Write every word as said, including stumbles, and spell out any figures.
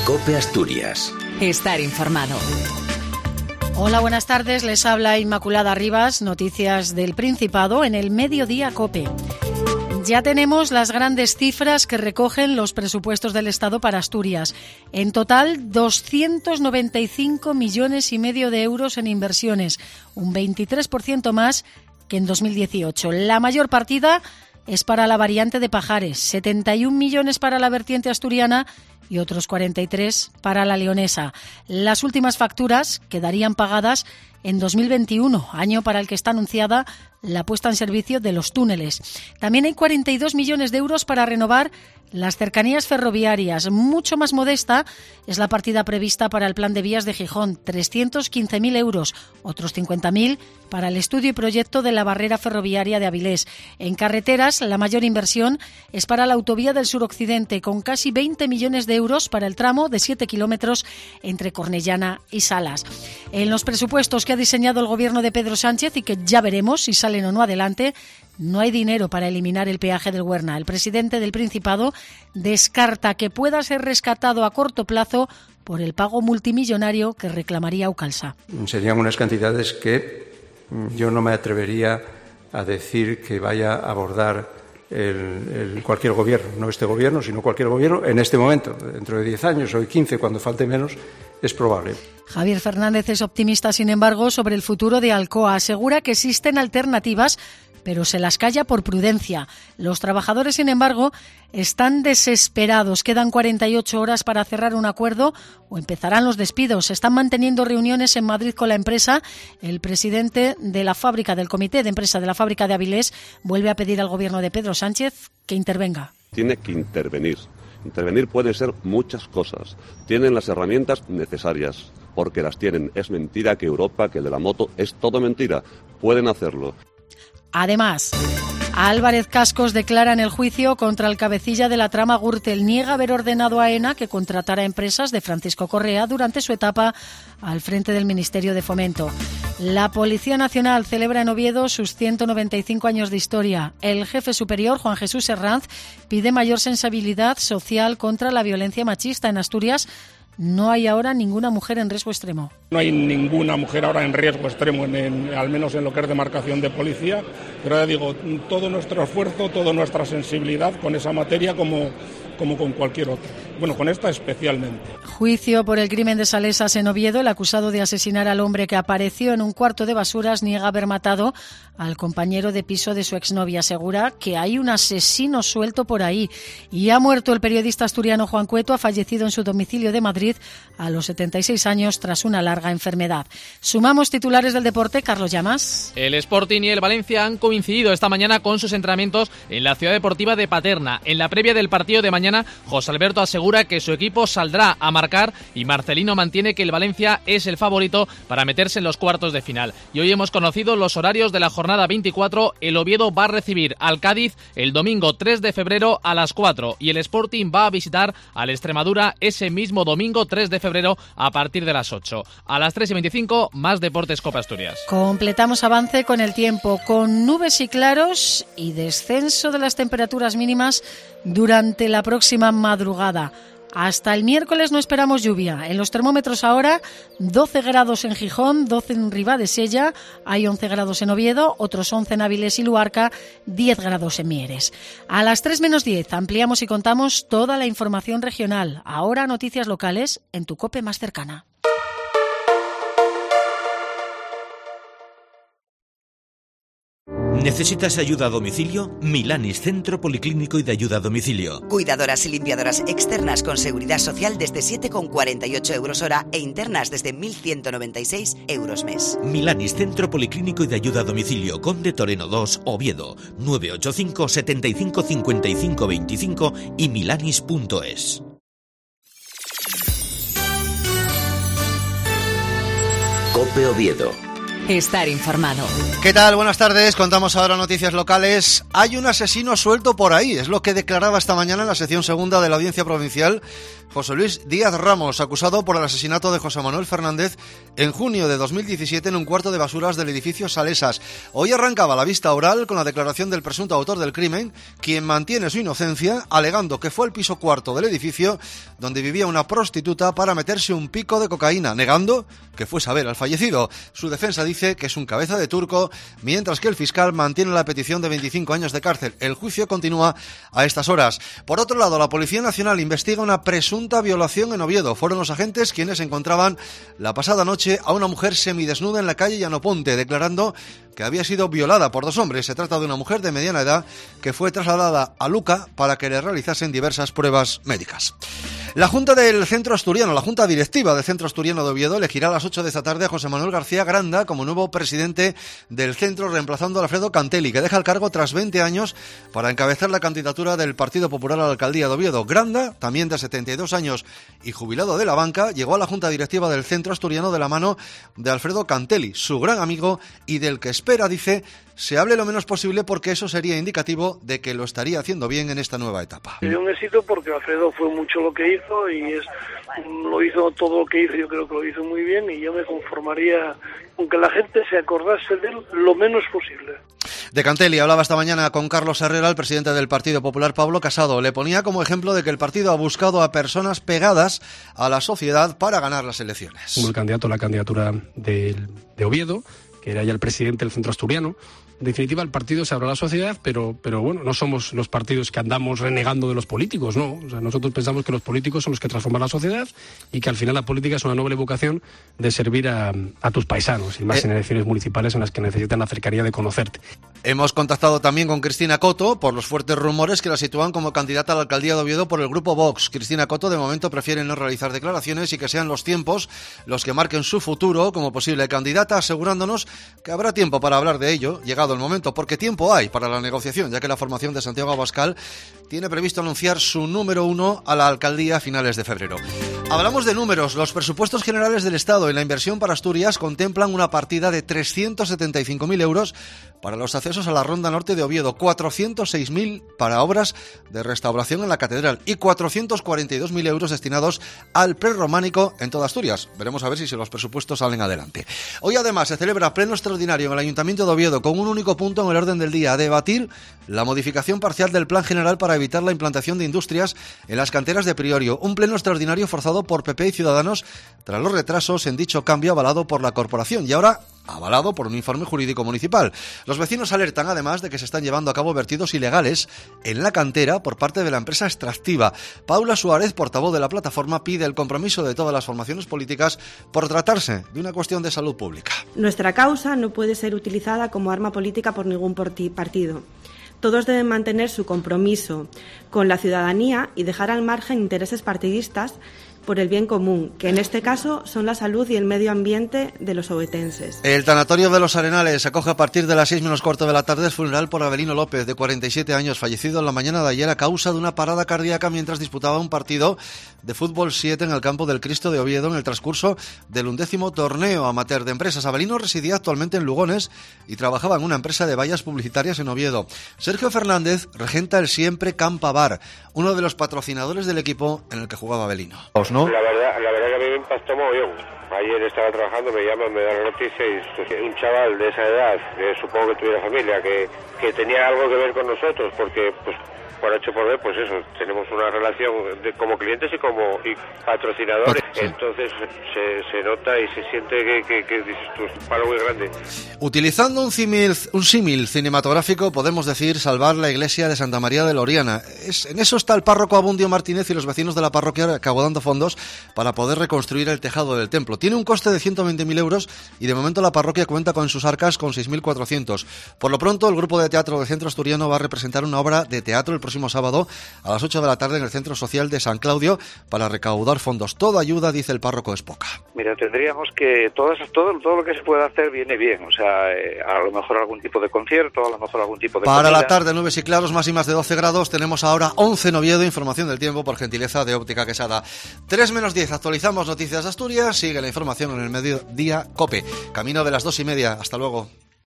COPE Asturias. Estar informado. Hola, buenas tardes. Les habla Inmaculada Rivas. Noticias del Principado en el Mediodía COPE. Ya tenemos las grandes cifras que recogen los presupuestos del Estado para Asturias. En total, doscientos noventa y cinco millones y medio de euros en inversiones, un veintitrés por ciento más que en dos mil dieciocho. La mayor partida es para la variante de Pajares, setenta y un millones para la vertiente asturiana y otros cuarenta y tres para la leonesa. Las últimas facturas quedarían pagadas en dos mil veintiuno, año para el que está anunciada la puesta en servicio de los túneles. También hay cuarenta y dos millones de euros para renovar las cercanías ferroviarias. Mucho más modesta es la partida prevista para el plan de vías de Gijón, trescientos quince mil euros, otros cincuenta mil para el estudio y proyecto de la barrera ferroviaria de Avilés. En carreteras, la mayor inversión es para la autovía del suroccidente, con casi veinte millones de euros para el tramo de siete kilómetros entre Cornellana y Salas. En los presupuestos que ha diseñado el gobierno de Pedro Sánchez y que ya veremos si salen o no adelante, no hay dinero para eliminar el peaje del Huerna. El presidente del Principado descarta que pueda ser rescatado a corto plazo por el pago multimillonario que reclamaría Aucalsa. Serían unas cantidades que yo no me atrevería a decir que vaya a abordar el, el cualquier gobierno, no este gobierno, sino cualquier gobierno en este momento. Dentro de diez años o quince, cuando falte menos, es probable. Javier Fernández es optimista, sin embargo, sobre el futuro de Alcoa. Asegura que existen alternativas, pero se las calla por prudencia. Los trabajadores, sin embargo, están desesperados. Quedan cuarenta y ocho horas para cerrar un acuerdo o empezarán los despidos. Se están manteniendo reuniones en Madrid con la empresa. El presidente de la fábrica, del comité de empresa de la fábrica de Avilés, vuelve a pedir al gobierno de Pedro Sánchez que intervenga. Tiene que intervenir. Intervenir puede ser muchas cosas. Tienen las herramientas necesarias, porque las tienen. Es mentira que Europa, que el de la moto, es todo mentira. Pueden hacerlo. Además, Álvarez Cascos declara en el juicio contra el cabecilla de la trama Gürtel. Niega haber ordenado a AENA que contratara empresas de Francisco Correa durante su etapa al frente del Ministerio de Fomento. La Policía Nacional celebra en Oviedo sus ciento noventa y cinco años de historia. El jefe superior, Juan Jesús Herranz, pide mayor sensibilidad social contra la violencia machista en Asturias. No hay ahora ninguna mujer en riesgo extremo. No hay ninguna mujer ahora en riesgo extremo, en, en, al menos en lo que es demarcación de policía, pero ya digo, todo nuestro esfuerzo, toda nuestra sensibilidad con esa materia como, como con cualquier otra. Bueno, con esta especialmente. Juicio por el crimen de Salesas en Oviedo. El acusado de asesinar al hombre que apareció en un cuarto de basuras niega haber matado al compañero de piso de su exnovia. Asegura que hay un asesino suelto por ahí. Y ha muerto el periodista asturiano Juan Cueto. Ha fallecido en su domicilio de Madrid a los setenta y seis años tras una larga enfermedad. Sumamos titulares del deporte. Carlos Llamas. El Sporting y el Valencia han coincidido esta mañana con sus entrenamientos en la ciudad deportiva de Paterna. En la previa del partido de mañana, José Alberto asegura que su equipo saldrá a marcar y Marcelino mantiene que el Valencia es el favorito para meterse en los cuartos de final. Y hoy hemos conocido los horarios de la jornada veinticuatro. El Oviedo va a recibir al Cádiz el domingo tres de febrero a las cuatro y el Sporting va a visitar al Extremadura ese mismo domingo tres de febrero a partir de las ocho. A las tres y veinticinco, más Deportes Copa Asturias. Completamos avance con el tiempo, con nubes y claros y descenso de las temperaturas mínimas durante la próxima madrugada. Hasta el miércoles no esperamos lluvia. En los termómetros ahora, doce grados en Gijón, doce en Ribadesella, hay once grados en Oviedo, otros once en Avilés y Luarca, diez grados en Mieres. A las tres menos diez ampliamos y contamos toda la información regional. Ahora noticias locales en tu COPE más cercana. ¿Necesitas ayuda a domicilio? Milanis, Centro Policlínico y de Ayuda a Domicilio. Cuidadoras y limpiadoras externas con seguridad social desde siete con cuarenta y ocho euros hora e internas desde mil ciento noventa y seis euros mes. Milanis, Centro Policlínico y de Ayuda a Domicilio, Conde Toreno dos, Oviedo, nueve ocho cinco, setenta y cinco, cincuenta y cinco veinticinco y milanis punto es. COPE Oviedo. estar informado. ¿Qué tal? Buenas tardes. Contamos ahora noticias locales. Hay un asesino suelto por ahí. Es lo que declaraba esta mañana en la sección segunda de la Audiencia Provincial José Luis Díaz Ramos, acusado por el asesinato de José Manuel Fernández en junio de dos mil diecisiete en un cuarto de basuras del edificio Salesas. Hoy arrancaba la vista oral con la declaración del presunto autor del crimen, quien mantiene su inocencia, alegando que fue al piso cuarto del edificio donde vivía una prostituta para meterse un pico de cocaína, negando que fuese a ver al fallecido. Su defensa dice que es un cabeza de turco, mientras que el fiscal mantiene la petición de veinticinco años de cárcel. El juicio continúa a estas horas. Por otro lado, la Policía Nacional investiga una presunta violación en Oviedo. Fueron los agentes quienes encontraban la pasada noche a una mujer semidesnuda en la calle Llanoponte, declarando que había sido violada por dos hombres. Se trata de una mujer de mediana edad que fue trasladada a Luca para que le realizasen diversas pruebas médicas. La Junta del Centro Asturiano, la Junta Directiva del Centro Asturiano de Oviedo, elegirá a las ocho de esta tarde a José Manuel García Granda como nuevo presidente del centro, reemplazando a Alfredo Cantelli, que deja el cargo tras veinte años para encabezar la candidatura del Partido Popular a la alcaldía de Oviedo. Granda, también de setenta y dos años y jubilado de la banca, llegó a la Junta Directiva del Centro Asturiano de la mano de Alfredo Cantelli, su gran amigo, y del que espera, dice, se hable lo menos posible porque eso sería indicativo de que lo estaría haciendo bien en esta nueva etapa. Sería un éxito porque Alfredo fue mucho lo que hizo y es lo hizo todo lo que hizo, yo creo que lo hizo muy bien, y yo me conformaría con que la gente se acordase de él lo menos posible. De Cantelli hablaba esta mañana con Carlos Herrera, el presidente del Partido Popular, Pablo Casado. Le ponía como ejemplo de que el partido ha buscado a personas pegadas a la sociedad para ganar las elecciones. Como el candidato a la candidatura de, de Oviedo, que era ya el presidente del Centro Asturiano. En definitiva, el partido se abre a la sociedad, pero, pero bueno, no somos los partidos que andamos renegando de los políticos, ¿no? O sea, nosotros pensamos que los políticos son los que transforman la sociedad y que al final la política es una noble vocación de servir a, a tus paisanos, y más eh. en elecciones municipales en las que necesitan la cercanía de conocerte. Hemos contactado también con Cristina Coto por los fuertes rumores que la sitúan como candidata a la alcaldía de Oviedo por el grupo Vox. Cristina Coto de momento prefiere no realizar declaraciones y que sean los tiempos los que marquen su futuro como posible candidata, asegurándonos que habrá tiempo para hablar de ello, llegado el momento, porque tiempo hay para la negociación, ya que la formación de Santiago Abascal tiene previsto anunciar su número uno a la alcaldía a finales de febrero. Hablamos de números. Los presupuestos generales del Estado en la inversión para Asturias contemplan una partida de trescientos setenta y cinco mil euros para los accesos a la Ronda Norte de Oviedo, cuatrocientos seis mil para obras de restauración en la Catedral y cuatrocientos cuarenta y dos mil euros destinados al prerrománico en toda Asturias. Veremos a ver si los presupuestos salen adelante. Hoy además se celebra pleno extraordinario en el Ayuntamiento de Oviedo con un único punto en el orden del día: a debatir la modificación parcial del Plan General para evitar la implantación de industrias en las canteras de Priorio. Un pleno extraordinario forzado por P P y Ciudadanos tras los retrasos en dicho cambio avalado por la corporación y ahora avalado por un informe jurídico municipal. Los vecinos alertan además de que se están llevando a cabo vertidos ilegales en la cantera por parte de la empresa extractiva. Paula Suárez, portavoz de la plataforma, pide el compromiso de todas las formaciones políticas por tratarse de una cuestión de salud pública. Nuestra causa no puede ser utilizada como arma política por ningún partido. Todos deben mantener su compromiso con la ciudadanía y dejar al margen intereses partidistas por el bien común, que en este caso son la salud y el medio ambiente de los ovetenses. El tanatorio de Los Arenales acoge a partir de las seis menos cuarto de la tarde el funeral por Abelino López, de cuarenta y siete años, fallecido en la mañana de ayer a causa de una parada cardíaca mientras disputaba un partido de fútbol siete en el campo del Cristo de Oviedo en el transcurso del undécimo torneo amateur de empresas. Abelino residía actualmente en Lugones y trabajaba en una empresa de vallas publicitarias en Oviedo. Sergio Fernández regenta el siempre Campa Bar, uno de los patrocinadores del equipo en el que jugaba Abelino. ¿No? La verdad, la verdad que a mí me impactó mogollón. Ayer estaba trabajando, me llaman, me dan la noticia y un chaval de esa edad, que supongo que tuviera familia, que, que tenía algo que ver con nosotros, porque pues por hecho por ver, pues eso, tenemos una relación de, como clientes y como y patrocinadores, sí. Entonces se, se nota y se siente que, que, que dices tú, es un palo muy grande. Utilizando un símil un símil cinematográfico, podemos decir salvar la iglesia de Santa María de Loriana. Es, en eso está el párroco Abundio Martínez y los vecinos de la parroquia acaudando fondos para poder reconstruir el tejado del templo. Tiene un coste de ciento veinte mil euros y de momento la parroquia cuenta con sus arcas con seis mil cuatrocientos. Por lo pronto, el grupo de teatro del Centro Asturiano va a representar una obra de teatro el próximo sábado a las ocho de la tarde en el Centro Social de San Claudio para recaudar fondos. Todo ayuda ayuda, dice el párroco, es poca. Mira, tendríamos que, todo, todo, todo lo que se pueda hacer viene bien, o sea, eh, a lo mejor algún tipo de concierto, a lo mejor algún tipo de Para comida. la tarde, nubes y claros, máximas de doce grados, tenemos ahora once en Oviedo, información del tiempo por gentileza de Óptica Quesada. tres menos diez, actualizamos Noticias de Asturias, sigue la información en el Mediodía COPE, camino de las dos y media, hasta luego.